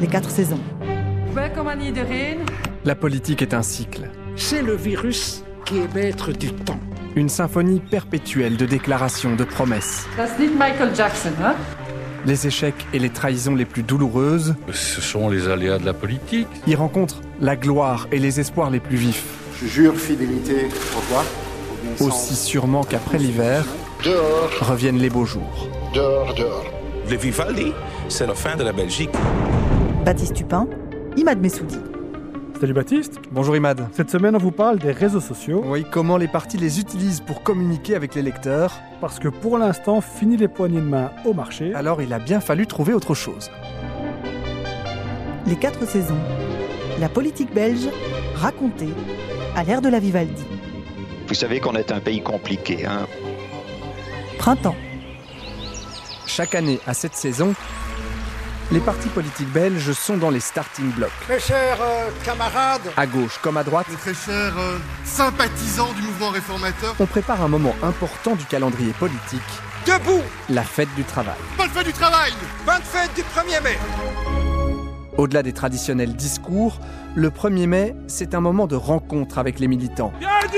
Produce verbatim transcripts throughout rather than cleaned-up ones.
Les quatre saisons. Welkom aan iedereen. La politique est un cycle. C'est le virus qui est maître du temps. Une symphonie perpétuelle de déclarations, de promesses. Dat is niet Michael Jackson, hein? Les échecs et les trahisons les plus douloureuses. Ce sont les aléas de la politique. Y rencontrent la gloire et les espoirs les plus vifs. Je jure fidélité au roi. Au Aussi sûrement qu'après l'hiver, dehors, reviennent les beaux jours. dehors, dehors. Le Vivaldi, c'est la fin de la Belgique. Baptiste Tupin, Imad Messoudi. Salut Baptiste. Bonjour Imad. Cette semaine, on vous parle des réseaux sociaux. Oui, comment les partis les utilisent pour communiquer avec les lecteurs. Parce que pour l'instant, fini les poignées de main au marché. Alors il a bien fallu trouver autre chose. Les quatre saisons. La politique belge racontée à l'ère de la Vivaldi. Vous savez qu'on est un pays compliqué, hein. Printemps. Chaque année, à cette saison, les partis politiques belges sont dans les starting blocks. Mes chers euh, camarades, À gauche comme à droite, Mes très chers euh, sympathisants du mouvement réformateur, on prépare un moment important du calendrier politique, debout, la fête du travail. bonne fête du travail. bonne fête du premier mai. Au-delà des traditionnels discours, le premier mai, c'est un moment de rencontre avec les militants.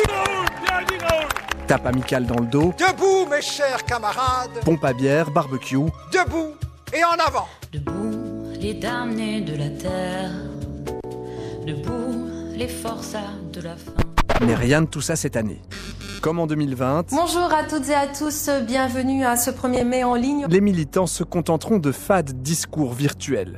Tape amicale dans le dos, Debout, mes chers camarades, pompe à bière, barbecue. debout et en avant. Debout, les damnés de la terre. Debout, les forçats de la faim. Mais rien de tout ça cette année. Comme en deux mille vingt, Bonjour à toutes et à tous, bienvenue à ce premier mai en ligne. les militants se contenteront de fades discours virtuels.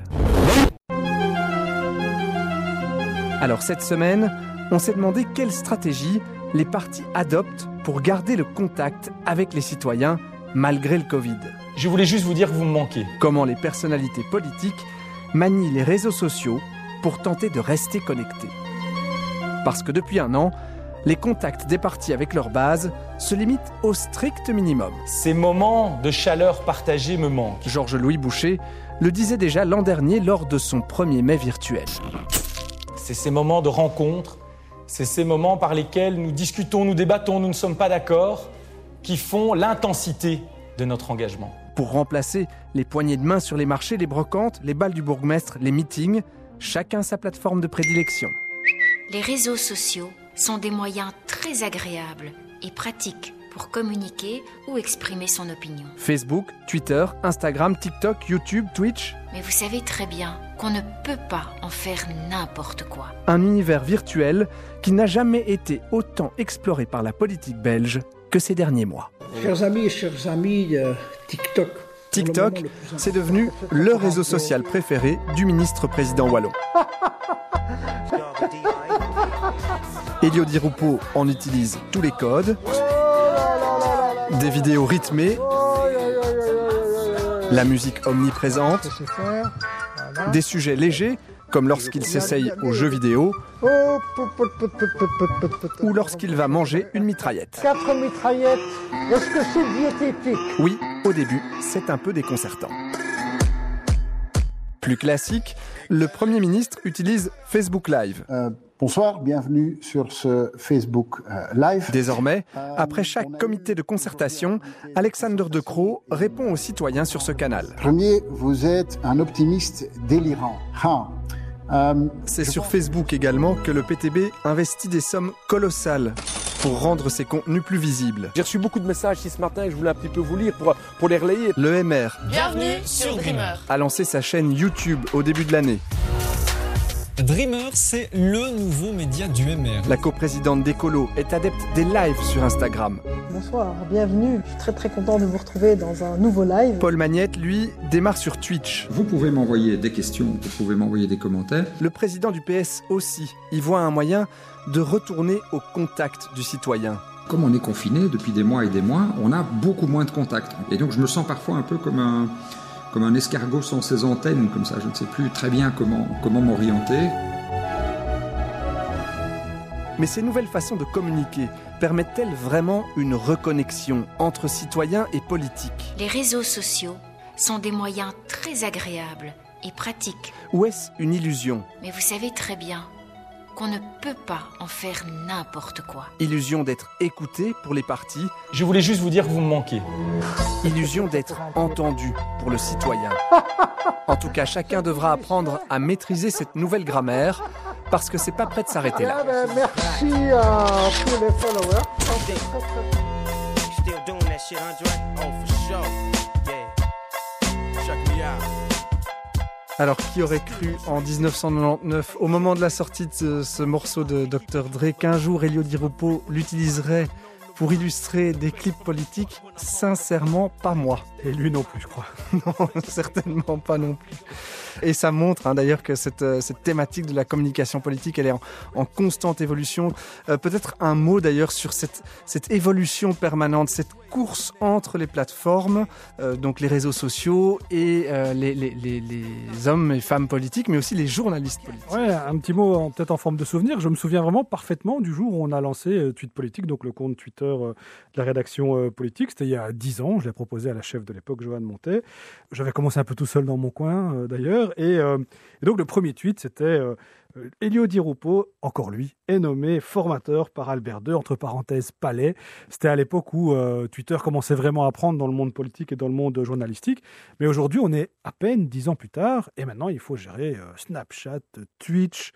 Alors cette semaine, on s'est demandé quelle stratégie les partis adoptent pour garder le contact avec les citoyens malgré le Covid. Je voulais juste vous dire que vous me manquez. Comment les personnalités politiques manient les réseaux sociaux pour tenter de rester connectés. Parce que depuis un an, les contacts des partis avec leur base se limitent au strict minimum. Ces moments de chaleur partagée me manquent. Georges-Louis Boucher le disait déjà l'an dernier lors de son premier mai virtuel. C'est ces moments de rencontre, c'est ces moments par lesquels nous discutons, nous débattons, nous ne sommes pas d'accord, qui font l'intensité de notre engagement. Pour remplacer les poignées de main sur les marchés, les brocantes, les balles du bourgmestre, les meetings, chacun sa plateforme de prédilection. Les réseaux sociaux sont des moyens très agréables et pratiques pour communiquer ou exprimer son opinion. Facebook, Twitter, Instagram, TikTok, YouTube, Twitch. Mais vous savez très bien qu'on ne peut pas en faire n'importe quoi. Un univers virtuel qui n'a jamais été autant exploré par la politique belge que ces derniers mois. Chers amis et chers amis, euh, TikTok. TikTok, c'est devenu le réseau social préféré du ministre-président wallon. Elio Di Rupo en utilise tous les codes. Des vidéos rythmées. La musique omniprésente. Des sujets légers, comme lorsqu'il s'essaye aux jeux vidéo ou lorsqu'il va manger une mitraillette. Quatre mitraillettes, est-ce que c'est diététique? Oui, au début, c'est un peu déconcertant. Plus classique, le Premier ministre utilise Facebook Live. Euh, bonsoir, bienvenue sur ce Facebook euh, Live. Désormais, après chaque comité de concertation, Alexander De Croo répond aux citoyens sur ce canal. Premier, vous êtes un optimiste délirant. Ah. Euh, C'est sur Facebook également que le P T B investit des sommes colossales pour rendre ses contenus plus visibles. J'ai reçu beaucoup de messages ici ce matin et je voulais un petit peu vous lire pour, pour les relayer. Le M R Bienvenue sur Dreamer a lancé sa chaîne YouTube au début de l'année. Dreamer, c'est le nouveau média du M R. La coprésidente d'Ecolo est adepte des lives sur Instagram. Bonsoir, bienvenue. Je suis très très content de vous retrouver dans un nouveau live. Paul Magnette, lui, démarre sur Twitch. Vous pouvez m'envoyer des questions, vous pouvez m'envoyer des commentaires. Le président du P S aussi y voit un moyen de retourner au contact du citoyen. Comme on est confiné depuis des mois et des mois, on a beaucoup moins de contacts. Et donc je me sens parfois un peu comme un... comme un escargot sans ses antennes, comme ça, je ne sais plus très bien comment, comment m'orienter. Mais ces nouvelles façons de communiquer permettent-elles vraiment une reconnexion entre citoyens et politiques ? Les réseaux sociaux sont des moyens très agréables et pratiques. Ou est-ce une illusion ? Mais vous savez très bien qu'on ne peut pas en faire n'importe quoi. Illusion d'être écouté pour les partis. Je voulais juste vous dire que vous me manquez. Illusion d'être entendu pour le citoyen. En tout cas, chacun devra apprendre à maîtriser cette nouvelle grammaire, parce que c'est pas prêt de s'arrêter là. Ah ben, merci à tous les followers. Alors, qui aurait cru en dix-neuf cent quatre-vingt-dix-neuf, au moment de la sortie de ce, ce morceau de docteur Dre, qu'un jour Elio Di Rupo l'utiliserait pour illustrer des clips politiques? Sincèrement, pas moi. Et lui non plus, je crois. Non, certainement pas non plus. Et ça montre hein, d'ailleurs que cette, cette thématique de la communication politique, elle est en, en constante évolution. Euh, peut-être un mot d'ailleurs sur cette, cette évolution permanente, cette course entre les plateformes, euh, donc les réseaux sociaux et euh, les, les, les, les hommes et femmes politiques, mais aussi les journalistes politiques. Ouais, un petit mot en, peut-être en forme de souvenir. Je me souviens vraiment parfaitement du jour où on a lancé euh, Tweet Politique, donc le compte Twitter euh, de la rédaction euh, politique. C'était il y a dix ans. Je l'ai proposé à la chef de l'époque, Joanne Montet. J'avais commencé un peu tout seul dans mon coin euh, d'ailleurs. Et, euh, et donc le premier tweet, c'était euh, Elio Di Rupo, encore lui, est nommé formateur par Albert deux, entre parenthèses Palais. C'était à l'époque où euh, Twitter commençait vraiment à prendre dans le monde politique et dans le monde journalistique. Mais aujourd'hui, on est à peine dix ans plus tard, et maintenant il faut gérer euh, Snapchat, Twitch,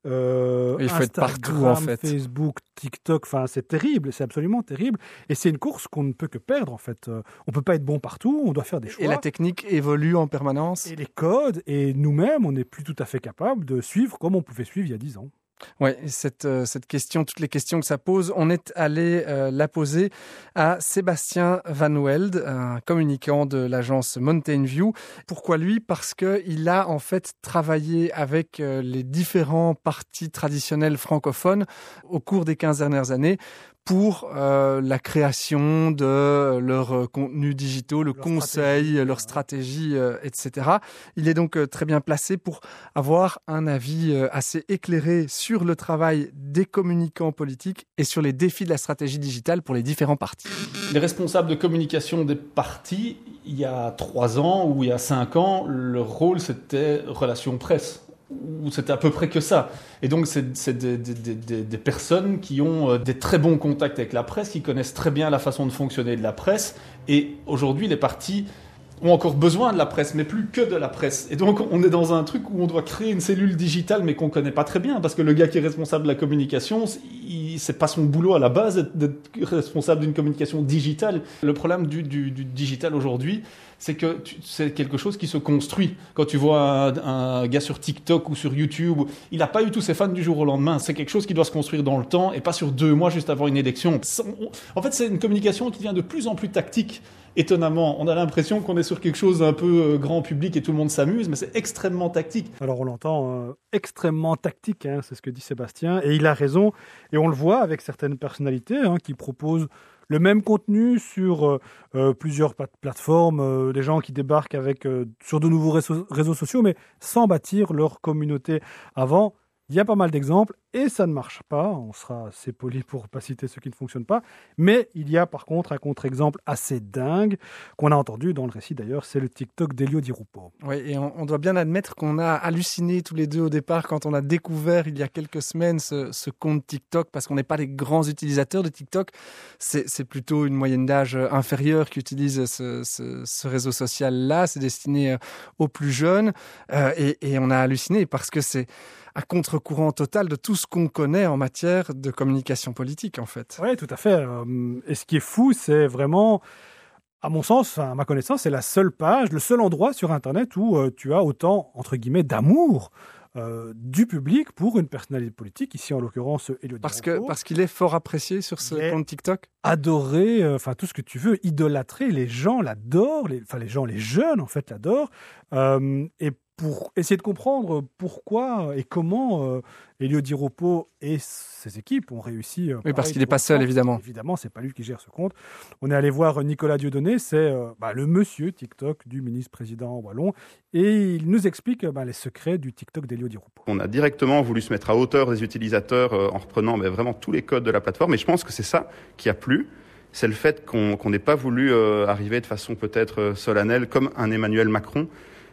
euh, il faut Instagram, être partout, en fait. Facebook, TikTok. Enfin, c'est terrible, c'est absolument terrible. Et c'est une course qu'on ne peut que perdre, en fait. Euh, on ne peut pas être bon partout, on doit faire des choix. Et la technique évolue en permanence. Et les codes, et nous-mêmes, on n'est plus tout à fait capable de suivre comme on pouvait suivre il y a dix ans. Oui, cette, euh, cette question, toutes les questions que ça pose, on est allé euh, la poser à Sébastien Van Welde, un communicant de l'agence Mountain View. Pourquoi lui? Parce qu'il a en fait travaillé avec euh, les différents partis traditionnels francophones au cours des quinze dernières années pour euh, la création de leurs euh, contenus digitaux, le leur conseil, stratégie, leur stratégie, euh, et cetera. Il est donc euh, très bien placé pour avoir un avis euh, assez éclairé sur le travail des communicants politiques et sur les défis de la stratégie digitale pour les différents partis. Les responsables de communication des partis, il y a trois ans ou il y a cinq ans, leur rôle c'était relations presse. Ou c'était à peu près que ça. Et donc, c'est, c'est des, des, des, des personnes qui ont des très bons contacts avec la presse, qui connaissent très bien la façon de fonctionner de la presse. Et aujourd'hui, les partis ont encore besoin de la presse, mais plus que de la presse. Et donc, on est dans un truc où on doit créer une cellule digitale, mais qu'on ne connaît pas très bien, parce que le gars qui est responsable de la communication, il, c'est pas son boulot à la base d'être responsable d'une communication digitale. Le problème du, du, du digital aujourd'hui, c'est que tu, c'est quelque chose qui se construit. Quand tu vois un, un gars sur TikTok ou sur YouTube, il n'a pas eu tous ses fans du jour au lendemain. C'est quelque chose qui doit se construire dans le temps et pas sur deux mois juste avant une élection. En fait, c'est une communication qui devient de plus en plus tactique. Étonnamment, on a l'impression qu'on est sur quelque chose d'un peu grand public et tout le monde s'amuse, mais c'est extrêmement tactique. Alors on l'entend, euh, extrêmement tactique, hein, c'est ce que dit Sébastien, et il a raison. Et on le voit avec certaines personnalités hein, qui proposent le même contenu sur euh, euh, plusieurs plat- plateformes, euh, des gens qui débarquent avec, euh, sur de nouveaux réseaux, réseaux sociaux, mais sans bâtir leur communauté avant. Il y a pas mal d'exemples et ça ne marche pas. On sera assez poli pour ne pas citer ceux qui ne fonctionnent pas. Mais il y a par contre un contre-exemple assez dingue qu'on a entendu dans le récit d'ailleurs, c'est le TikTok d'Elio Di Rupo. Oui, et on, on doit bien admettre qu'on a halluciné tous les deux au départ quand on a découvert il y a quelques semaines ce, ce compte TikTok, parce qu'on n'est pas les grands utilisateurs de TikTok. C'est, c'est plutôt une moyenne d'âge inférieure qui utilise ce, ce, ce réseau social-là. C'est destiné aux plus jeunes. Euh, et, et on a halluciné parce que c'est à contre-courant total de tout ce qu'on connaît en matière de communication politique, en fait. Oui, tout à fait. Et ce qui est fou, c'est vraiment, à mon sens, à ma connaissance, c'est la seule page, le seul endroit sur Internet où euh, tu as autant, entre guillemets, d'amour euh, du public pour une personnalité politique, ici en l'occurrence Elio Di parce Rupo. que Parce qu'il est fort apprécié sur ce compte TikTok. Adoré, enfin euh, tout ce que tu veux, idolâtré, les gens l'adorent, les, enfin les gens, les jeunes en fait l'adorent. Euh, et pour essayer de comprendre pourquoi et comment euh, Elio Di Rupo et ses équipes ont réussi. Euh, oui, parce qu'il n'est pas seul, évidemment. Évidemment, c'est pas lui qui gère ce compte. On est allé voir Nicolas Dieudonné, c'est euh, bah, le monsieur TikTok du ministre-président wallon, et il nous explique bah, les secrets du TikTok d'Elio Di Rupo. On a directement voulu se mettre à hauteur des utilisateurs euh, en reprenant bah, vraiment tous les codes de la plateforme, et je pense que c'est ça qui a plu. C'est le fait qu'on qu'on n'ait pas voulu euh, arriver de façon peut-être solennelle comme un Emmanuel Macron,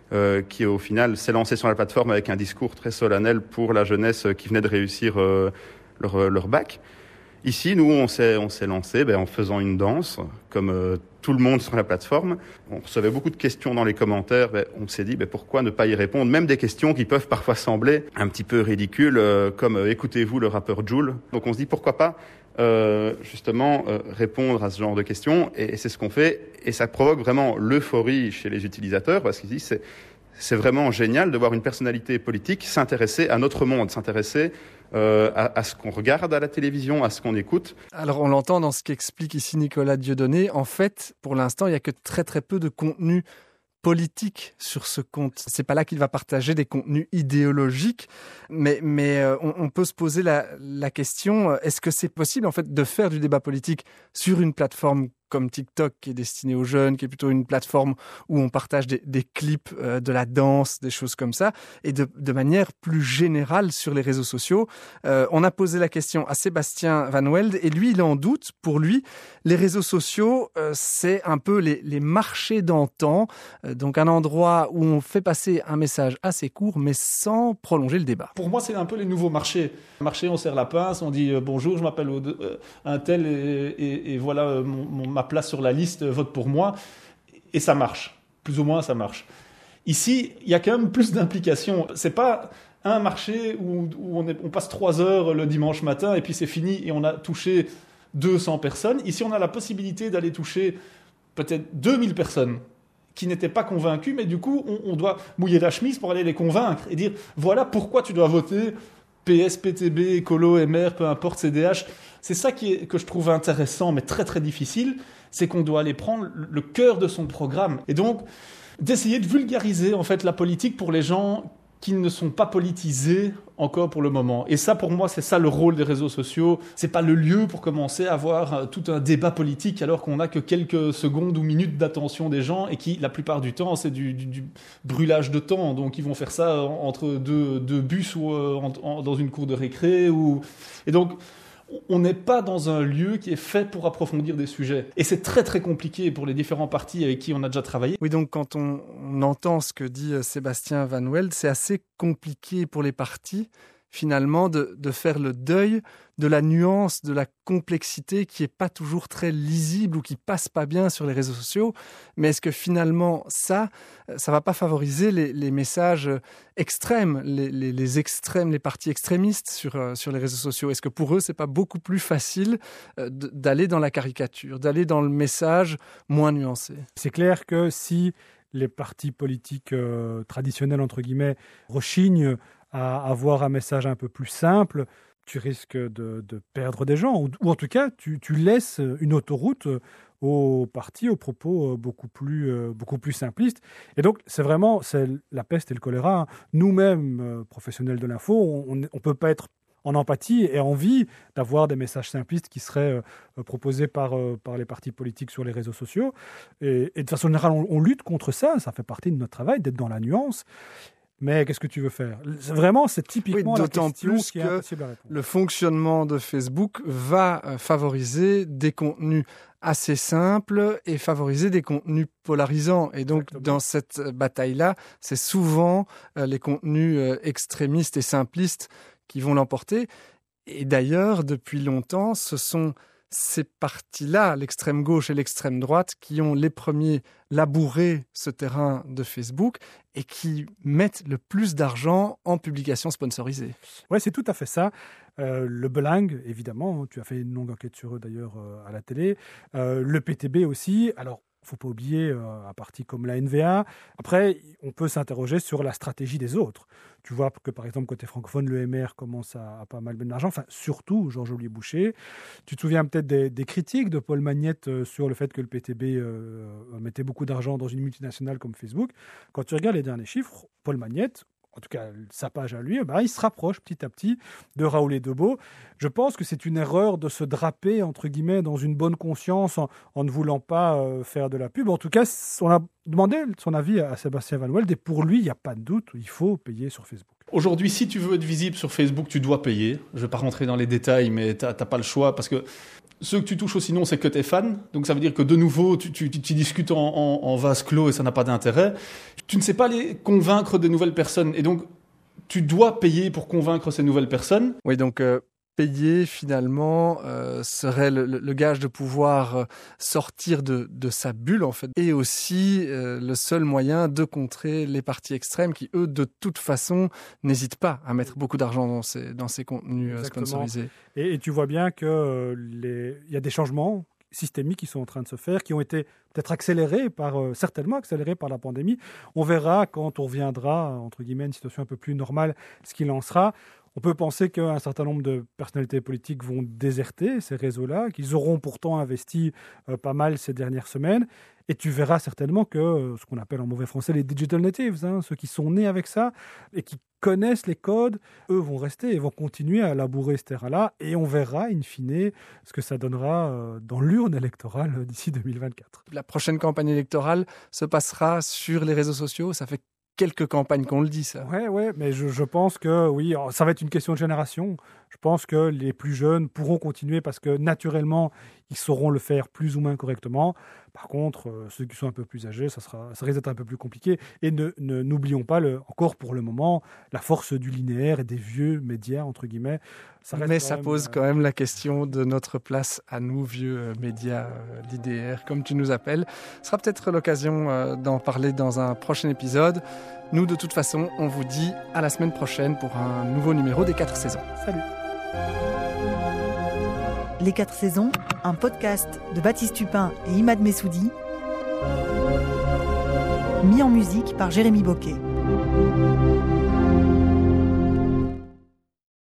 euh, qui au final s'est lancé sur la plateforme avec un discours très solennel pour la jeunesse qui venait de réussir euh, leur, leur bac. Ici, nous, on s'est, on s'est lancé ben, en faisant une danse, comme euh, tout le monde sur la plateforme. On recevait beaucoup de questions dans les commentaires. Ben, on s'est dit, ben, pourquoi ne pas y répondre? Même des questions qui peuvent parfois sembler un petit peu ridicules, euh, comme euh, « Écoutez-vous le rappeur Jul ?» Donc on se dit, pourquoi pas euh, justement euh, répondre à ce genre de questions. Et, et c'est ce qu'on fait. Et ça provoque vraiment l'euphorie chez les utilisateurs, parce qu'ils disent, c'est, c'est vraiment génial de voir une personnalité politique s'intéresser à notre monde, s'intéresser Euh, à, à ce qu'on regarde à la télévision, à ce qu'on écoute. Alors on l'entend dans ce qu'explique ici Nicolas Dieudonné. En fait, pour l'instant, il n'y a que très très peu de contenu politique sur ce compte. C'est pas là qu'il va partager des contenus idéologiques, mais, mais euh, on, on peut se poser la, la question, est-ce que c'est possible en fait de faire du débat politique sur une plateforme comme TikTok, qui est destinée aux jeunes, qui est plutôt une plateforme où on partage des, des clips, euh, de la danse, des choses comme ça, et de, de manière plus générale sur les réseaux sociaux. Euh, on a posé la question à Sébastien Van Welde, et lui, il en doute. Pour lui, les réseaux sociaux, euh, c'est un peu les, les marchés d'antan, euh, donc un endroit où on fait passer un message assez court, mais sans prolonger le débat. Pour moi, c'est un peu les nouveaux marchés. Marché, on serre la pince, on dit euh, bonjour, je m'appelle euh, un tel, et, et, et voilà euh, mon, mon ma place sur la liste, vote pour moi, et ça marche. Plus ou moins, ça marche. Ici, il y a quand même plus d'implication. C'est pas un marché où, où on, est, on passe trois heures le dimanche matin et puis c'est fini et on a touché deux cents personnes. Ici, on a la possibilité d'aller toucher peut-être deux mille personnes qui n'étaient pas convaincues, mais du coup, on, on doit mouiller la chemise pour aller les convaincre et dire voilà pourquoi tu dois voter P S, P T B, Écolo, M R, peu importe, C D H. C'est ça qui est, que je trouve intéressant, mais très très difficile, c'est qu'on doit aller prendre le cœur de son programme. Et donc, d'essayer de vulgariser en fait la politique pour les gens qui ne sont pas politisés encore pour le moment. Et ça, pour moi, c'est ça le rôle des réseaux sociaux. C'est pas le lieu pour commencer à avoir tout un débat politique alors qu'on n'a que quelques secondes ou minutes d'attention des gens et qui, la plupart du temps, c'est du, du, du brûlage de temps. Donc, ils vont faire ça entre deux, deux bus ou euh, en, en, dans une cour de récré. Ou... Et donc, on n'est pas dans un lieu qui est fait pour approfondir des sujets. Et c'est très très compliqué pour les différents partis avec qui on a déjà travaillé. Oui, donc quand on, on entend ce que dit Sébastien Van Welde, c'est assez compliqué pour les partis, finalement, de, de faire le deuil de la nuance, de la complexité qui n'est pas toujours très lisible ou qui passe pas bien sur les réseaux sociaux. Mais est-ce que finalement, ça, ça va pas favoriser les, les messages extrêmes, les, les, les extrêmes, les partis extrémistes sur, euh, sur les réseaux sociaux? Est-ce que pour eux, c'est pas beaucoup plus facile euh, d'aller dans la caricature, d'aller dans le message moins nuancé? C'est clair que si les partis politiques euh, traditionnels, entre guillemets, rechignent à avoir un message un peu plus simple, tu risques de, de perdre des gens, ou, ou en tout cas, tu, tu laisses une autoroute aux partis, aux propos beaucoup plus, euh, beaucoup plus simplistes. Et donc, c'est vraiment c'est la peste et le choléra. Nous-mêmes, euh, professionnels de l'info, on ne peut pas être en empathie et envie d'avoir des messages simplistes qui seraient euh, proposés par, euh, par les partis politiques sur les réseaux sociaux. Et, et de façon générale, on, on lutte contre ça. Ça fait partie de notre travail, d'être dans la nuance. Mais qu'est-ce que tu veux faire? Vraiment, c'est typiquement oui, la question plus qui est impossible à répondre. Le fonctionnement de Facebook va favoriser des contenus assez simples et favoriser des contenus polarisants. Et donc, Exactement. Dans cette bataille-là, c'est souvent euh, les contenus euh, extrémistes et simplistes qui vont l'emporter. Et d'ailleurs, depuis longtemps, ce sont ces partis-là, l'extrême gauche et l'extrême droite, qui ont les premiers labouré ce terrain de Facebook et qui mettent le plus d'argent en publications sponsorisées. Oui, c'est tout à fait ça. Euh, le Belang, évidemment, tu as fait une longue enquête sur eux d'ailleurs euh, à la télé. Euh, le P T B aussi. Alors, il ne faut pas oublier euh, un parti comme la N V A. Après, on peut s'interroger sur la stratégie des autres. Tu vois que, par exemple, côté francophone, le M R commence à, à pas mal mettre d'argent. Enfin, surtout Georges-Olivier Boucher. Tu te souviens peut-être des, des critiques de Paul Magnette euh, sur le fait que le P T B euh, mettait beaucoup d'argent dans une multinationale comme Facebook. Quand tu regardes les derniers chiffres, Paul Magnette, en tout cas sa page à lui, bah, il se rapproche petit à petit de Raoul et Debeau. Je pense que c'est une erreur de se draper, entre guillemets, dans une bonne conscience en, en ne voulant pas euh, faire de la pub. En tout cas, on a demandé son avis à Sébastien Van Welde et pour lui, il n'y a pas de doute, il faut payer sur Facebook. Aujourd'hui, si tu veux être visible sur Facebook, tu dois payer. Je ne vais pas rentrer dans les détails, mais tu n'as pas le choix parce que ceux que tu touches sinon, c'est que tes fans. Donc ça veut dire que de nouveau, tu, tu, tu discutes en, en, en vase clos et ça n'a pas d'intérêt. Tu ne sais pas les convaincre de nouvelles personnes. Et donc, tu dois payer pour convaincre ces nouvelles personnes. Oui, donc euh, payer finalement euh, serait le, le gage de pouvoir euh, sortir de, de sa bulle en fait, et aussi euh, le seul moyen de contrer les partis extrêmes qui eux de toute façon n'hésitent pas à mettre beaucoup d'argent dans ces, dans ces contenus euh, sponsorisés. Et, et tu vois bien que euh, les... y a des changements systémiques qui sont en train de se faire, qui ont été peut-être accélérés par, euh, certainement accélérés par la pandémie. On verra quand on reviendra, entre guillemets, une situation un peu plus normale, ce qu'il en sera. On peut penser qu'un certain nombre de personnalités politiques vont déserter ces réseaux-là, qu'ils auront pourtant investi euh, pas mal ces dernières semaines. Et tu verras certainement que euh, ce qu'on appelle en mauvais français les digital natives, hein, ceux qui sont nés avec ça et qui connaissent les codes, eux vont rester et vont continuer à labourer ce terrain-là. Et on verra, in fine, ce que ça donnera euh, dans l'urne électorale d'ici deux mille vingt-quatre. La prochaine campagne électorale se passera sur les réseaux sociaux. Ça fait quelques campagnes qu'on le dit, ça. Oui, ouais, mais je, je pense que oui, ça va être une question de génération. Je pense que les plus jeunes pourront continuer parce que naturellement, ils sauront le faire plus ou moins correctement. Par contre, euh, ceux qui sont un peu plus âgés, ça, sera, ça risque d'être un peu plus compliqué. Et ne, ne, n'oublions pas, le, encore pour le moment, la force du linéaire et des vieux médias, entre guillemets. Ça reste mais ça même, pose euh... quand même la question de notre place à nous, vieux euh, médias euh, d'I D R, comme tu nous appelles. Ce sera peut-être l'occasion euh, d'en parler dans un prochain épisode. Nous, de toute façon, on vous dit à la semaine prochaine pour un nouveau numéro des quatre saisons. Salut. Les quatre saisons, un podcast de Baptiste Tupin et Imad Messoudi, mis en musique par Jérémy Boquet.